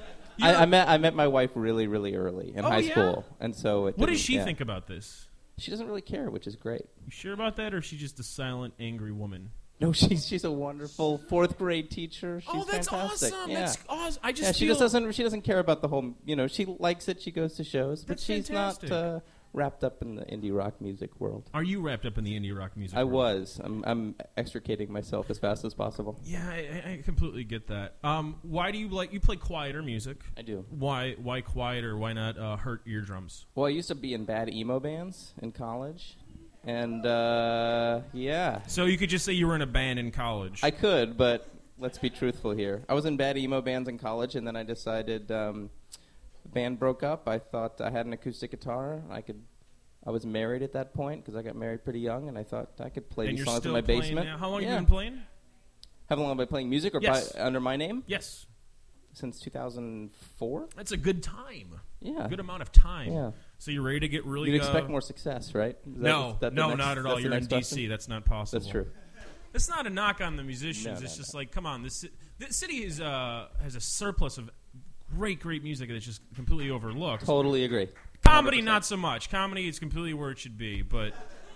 I, You're- I met I met my wife really, really early in Oh, high yeah? school, and so it What does didn't- she yeah. think about this? She doesn't really care, which is great. You sure about that, or is she just a silent, angry woman? No, she's she's a wonderful fourth grade teacher. She's oh, that's fantastic. awesome! Yeah. That's awesome. I just yeah, she feel just doesn't she doesn't care about the whole. You know, she likes it. She goes to shows, but That's she's fantastic. not uh, wrapped up in the indie rock music world. Are you wrapped up in the indie rock music? I world? was. I'm I'm extricating myself as fast as possible. Yeah, I, I completely get that. Um, why do you like you play quieter music? I do. Why why quieter? Why not uh, hurt eardrums? Well, I used to be in bad emo bands in college, and uh, yeah. So you could just say you were in a band in college. I could, but let's be truthful here. I was in bad emo bands in college, and then I decided um, the band broke up. I thought I had an acoustic guitar. I could. I was married at that point because I got married pretty young, and I thought I could play and these you're songs still in my playing basement. now. How long yeah. have you been playing? How long have I been playing music or Yes. by, under my name? Yes. Since two thousand four? That's a good time. Yeah. Good amount of time. Yeah. So you're ready to get really. You'd uh, expect more success, right? Is that- No, is that the no, next- not at that's all. the You're in next D C. question? That's not possible. That's true. It's not a knock on the musicians. No, it's no, just like, come on, this ci- this city is uh, has a surplus of great, great music that's just completely overlooked. Totally agree. Comedy, one hundred percent. not so much. Comedy is completely where it should be, but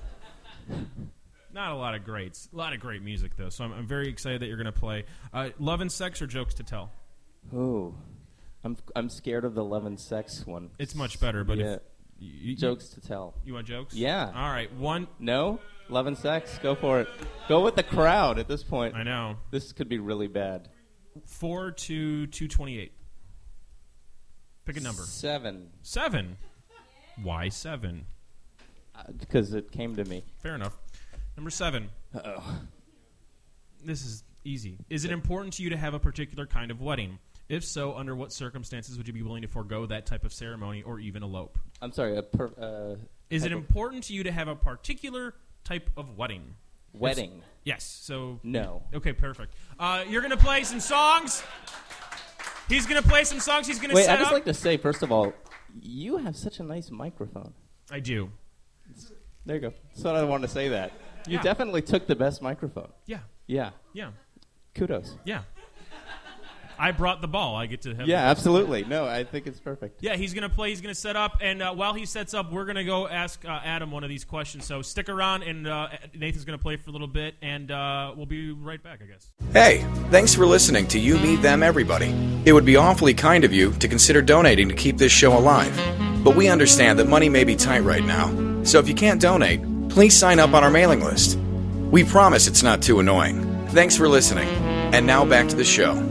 not a lot of greats. A lot of great music, though. So I'm, I'm very excited that you're going to play. Uh, Love and Sex or Jokes to Tell? Oh, I'm I'm scared of the love and sex one. It's much better, but yeah. if you, you, Jokes to tell. You want jokes? Yeah. All right. One. No? Love and sex? Go for it. Go with the crowd at this point. I know. This could be really bad. Four to two twenty-eight. Pick a number. Seven. Seven. Why seven? Because uh, it came to me. Fair enough. Number seven. Uh-oh. This is easy. Is it important to you to have a particular kind of wedding? If so, under what circumstances would you be willing to forego that type of ceremony or even elope? I'm sorry. A per, uh, Is it type of important to you to have a particular type of wedding? wedding? It's- yes. So No. Okay, perfect. Uh, you're gonna play some songs. He's gonna play some songs. He's gonna Wait, set I'd just up. like to say, first of all, you have such a nice microphone. I do. There you go. That's what I wanted to say that. You Yeah. definitely took the best microphone. Yeah. Yeah. Yeah. Kudos. Yeah. I brought the ball. I get to have. Yeah, the- absolutely. No, I think it's perfect. Yeah, he's gonna play. He's gonna set up, and uh, while he sets up, we're gonna go ask uh, Adam one of these questions. So stick around, and uh, Nathan's gonna play for a little bit, and uh, we'll be right back, I guess. Hey, thanks for listening to You, Me, Them, Everybody. It would be awfully kind of you to consider donating to keep this show alive. But we understand that money may be tight right now. So if you can't donate, please sign up on our mailing list. We promise it's not too annoying. Thanks for listening. And now back to the show.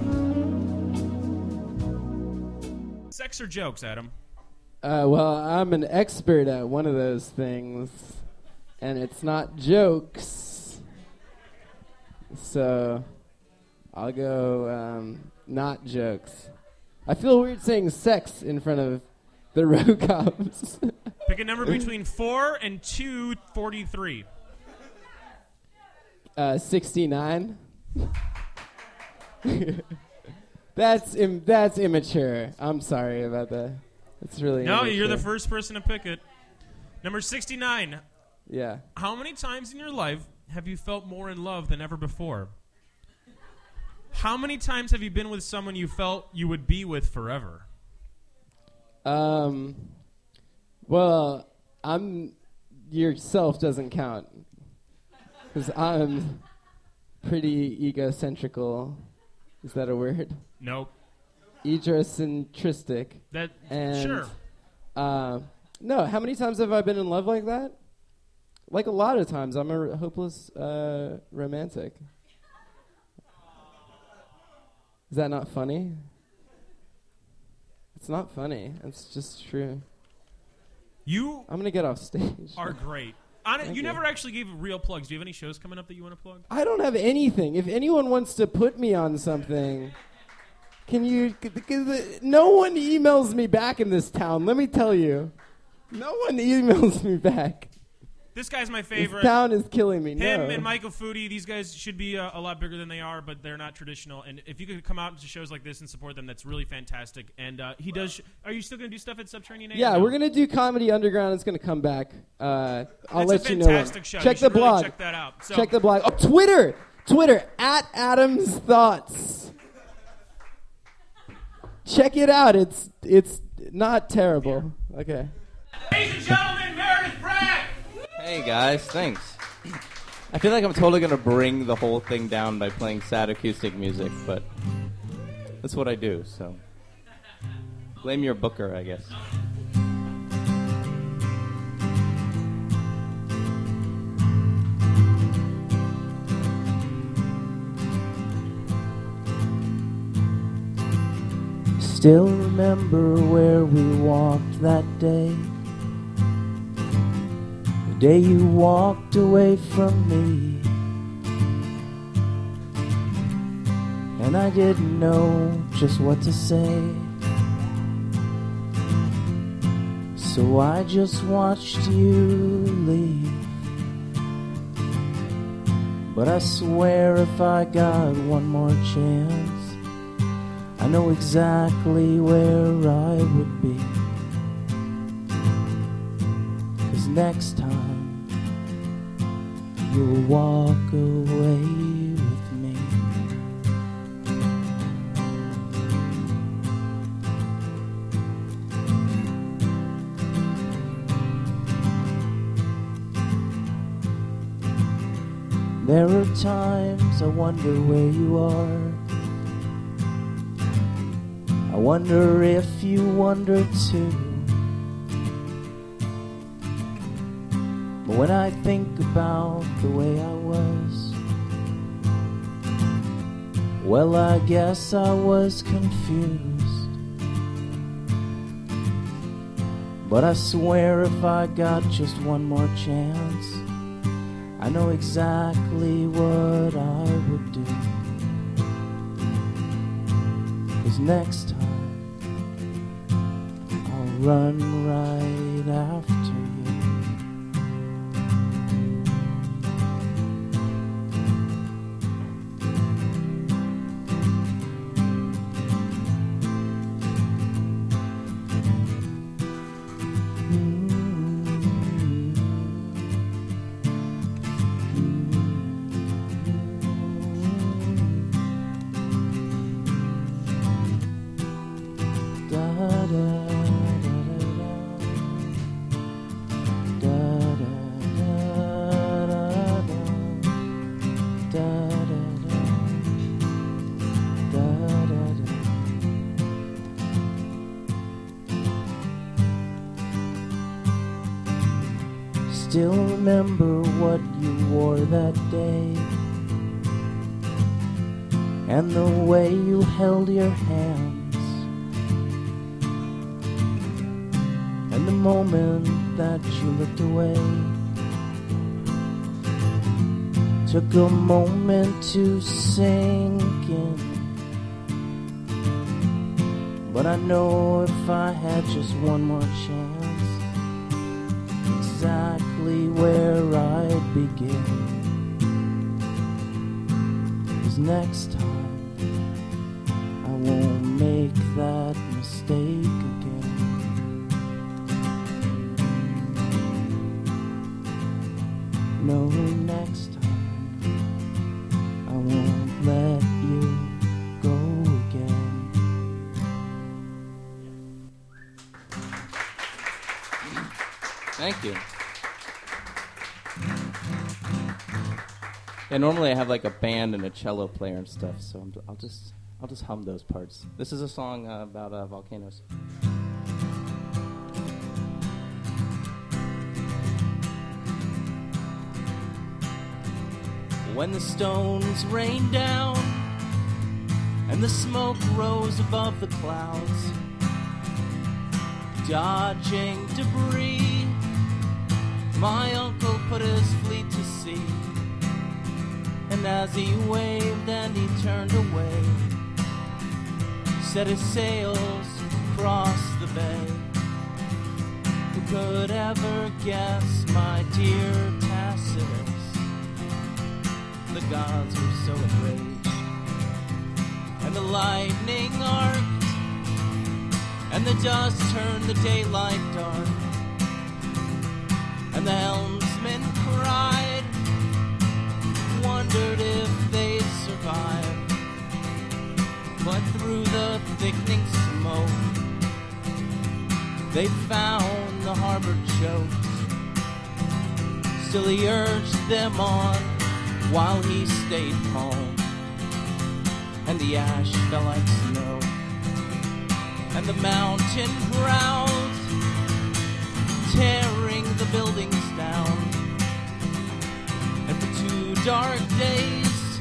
Sex or jokes, Adam? Uh, well, I'm an expert at one of those things, and it's not jokes. So I'll go um, not jokes. I feel weird saying sex in front of the row cops. Pick a number between four and two forty-three. Uh, sixty-nine. That's Im- that's immature. I'm sorry about that. It's really No, immature. you're the first person to pick it. Number sixty-nine. Yeah. How many times in your life have you felt more in love than ever before? How many times have you been with someone you felt you would be with forever? Um. Well, I'm. Yourself doesn't count, because I'm pretty egocentrical. Is that a word? Nope. Egocentristic. That and, sure. Uh, no. How many times have I been in love like that? Like a lot of times. I'm a r- hopeless uh, romantic. Is that not funny? It's not funny. It's just true. You I'm gonna get off stage. are great. On it, Thank you you. never actually gave real plugs. Do you have any shows coming up that you want to plug? I don't have anything. If anyone wants to put me on something, can you? c- c- No one emails me back in this town. Let me tell you, no one emails me back. This guy's my This favorite. town is killing me. Him no. and Michael Foodie, these guys should be uh, a lot bigger than they are, but they're not traditional. And if you could come out to shows like this and support them, that's really fantastic. And uh, he does. Sh- are you still going to do stuff at Subterranean? Yeah, or no? we're gonna do Comedy Underground. It's gonna come back. Uh, I'll It's let a you know. when. fantastic show. Check You the should really blog. check that out. So- Check the blog. Oh, Twitter. Twitter at Adam's Thoughts. Check it out. It's it's not terrible. Okay. Ladies and gentlemen, Meredith Bragg. Hey guys, thanks. I feel like I'm totally gonna bring the whole thing down by playing sad acoustic music, but that's what I do, so blame your booker, I guess. Still remember where we walked that day, the day you walked away from me, and I didn't know just what to say, so I just watched you leave. But I swear if I got one more chance, I know exactly where I would be. 'Cause next time you'll walk away with me. There are times I wonder where you are. I wonder if you wonder too. But when I think about the way I was, well, I guess I was confused. But I swear if I got just one more chance, I know exactly what I would do. 'Cause next time I'll run right after you. still remember what you wore that day, and the way you held your hands, and the moment that you looked away. Took a moment to sink in, but I know if I had just one more chance, exactly where I'd begin is next time I won't make that mistake again. No, next time I won't let you go again. Thank you. Yeah, normally I have like a band and a cello player and stuff, so I'm, I'll just I'll just hum those parts. This is a song uh, about uh, volcanoes. When the stones rained down and the smoke rose above the clouds, dodging debris, my uncle put his fleet to sea. And as he waved and he turned away, set his sails across the bay. Who could ever guess, my dear Tacitus? The gods were so enraged, and the lightning arced, and the dust turned the daylight dark, and the helmsman cried, wondered if they'd survive. But through the thickening smoke, they found the harbor choked. Still he urged them on while he stayed calm, and the ash fell like snow, and the mountain growled, tearing the buildings down. And for two dark days,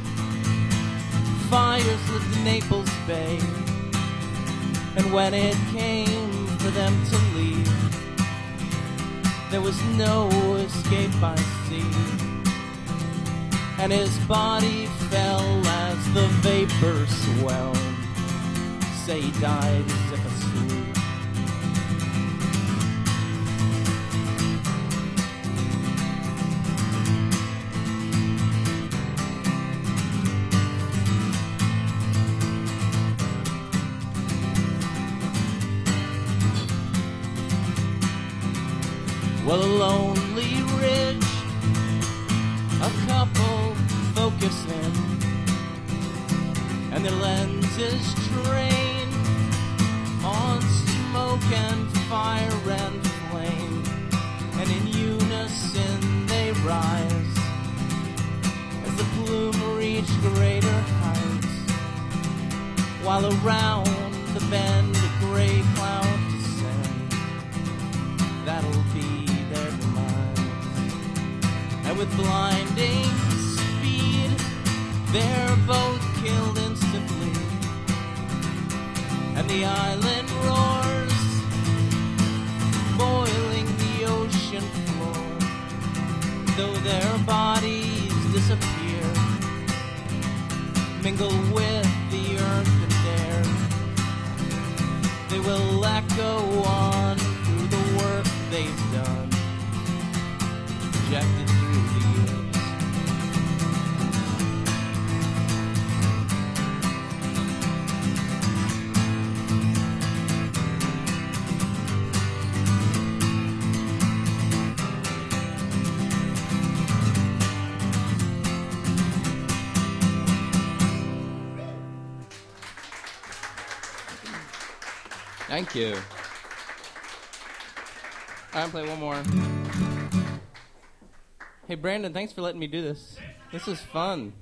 fires lit in Naples Bay. And when it came for them to leave, there was no escape by sea. And his body fell as the vapor swelled. Say he died as if asleep. Well, a lonely ridge, a couple focusing, and their lenses trained on smoke and fire and flame, and in unison they rise as the plume reached greater heights, while around the bend a gray cloud descends. That'll be their demise. And with blinding speed, they're both killed instantly, and the island roars, boiling the ocean floor. Though their bodies disappear, mingle with the earth and air, they will echo on through the work they've done, projected through the years. Thank you. All right, play one more. Hey, Brandon, thanks for letting me do this. This is fun.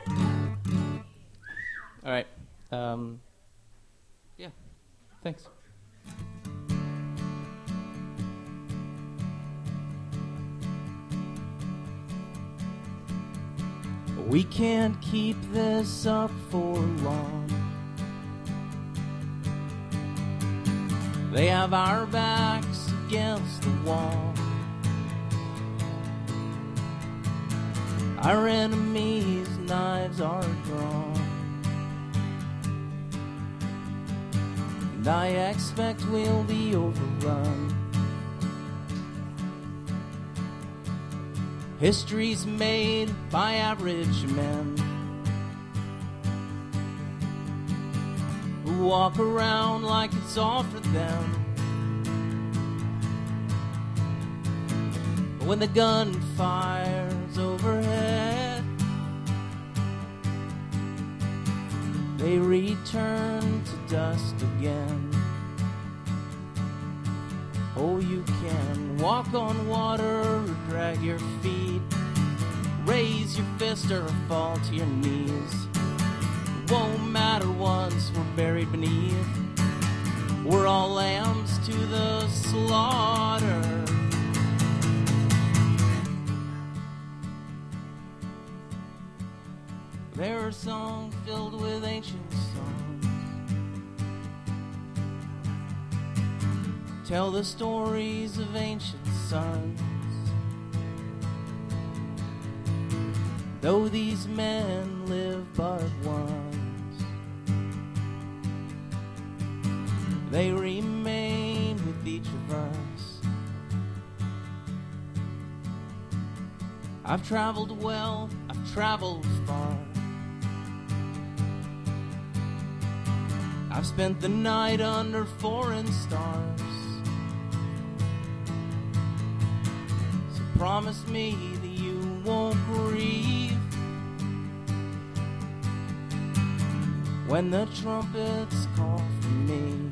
All right. Um, yeah, thanks. We can't keep this up for long. They have our backs against the wall. Our enemies' knives are drawn. And I expect we'll be overrun. History's made by average men who walk around like it's all for them. But when the gun fires overhead, they return to dust again. Oh, you can walk on water or drag your feet, raise your fist or fall to your knees. It won't matter once we're buried beneath. We're all lambs to the slaughter. There are songs filled with ancient songs. Tell the stories of ancient sons. Though these men live but once, they remain with each of us. I've traveled well, I've traveled far. I've spent the night under foreign stars. So promise me that you won't grieve when the trumpets call for me.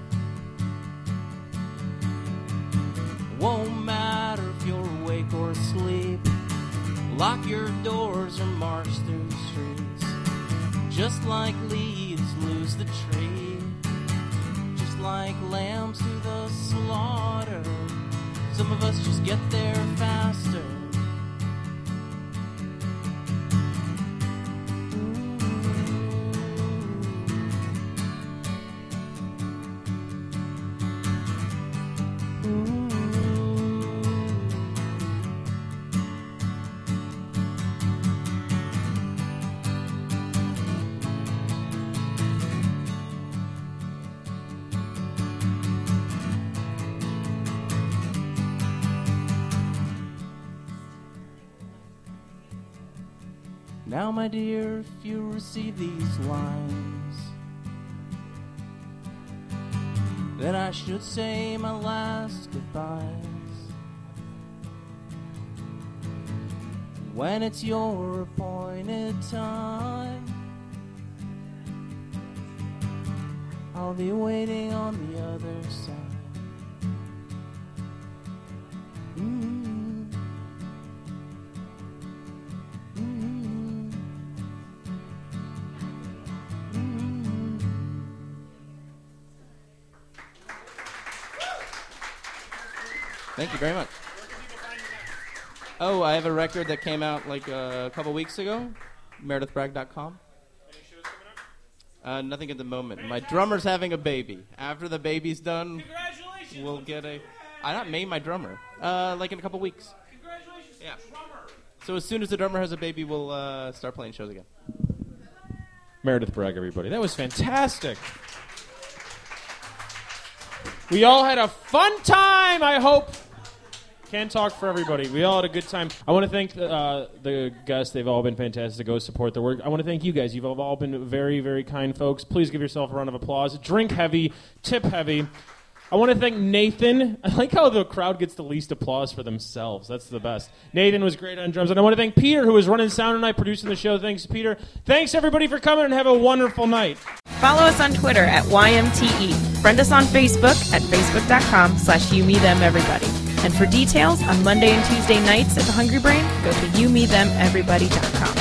It won't matter if you're awake or asleep. Lock your doors or march through the streets. Just like leaves lose the tree, just like lambs to the slaughter. Some of us just get there faster. Now, my dear, if you receive these lines, then I should say my last goodbyes. When it's your appointed time, I'll be waiting on the other side. Mm-hmm. Thank you very much. Oh, I have a record that came out like uh, a couple weeks ago. Meredith Bragg dot com. Any shows coming up? Uh, nothing at the moment. My drummer's having a baby. After the baby's done, Congratulations. we'll get a... I not made my drummer. Uh, like in a couple weeks. Congratulations to Yeah. the drummer. So as soon as the drummer has a baby, we'll uh, start playing shows again. Meredith Bragg, everybody. That was fantastic. We all had a fun time, I hope. Can't talk for everybody. We all had a good time. I want to thank the, uh, the guests. They've all been fantastic. Go support their work. I want to thank you guys. You've all been very, very kind folks. Please give yourself a round of applause. Drink heavy. Tip heavy. I want to thank Nathan. I like how the crowd gets the least applause for themselves. That's the best. Nathan was great on drums. And I want to thank Peter, who was running sound tonight, producing the show. Thanks, Peter. Thanks, everybody, for coming, and have a wonderful night. Follow us on Twitter at Y M T E. Friend us on Facebook at facebook.com slash you me them everybody. And for details on Monday and Tuesday nights at the Hungry Brain, go to you me them everybody dot com.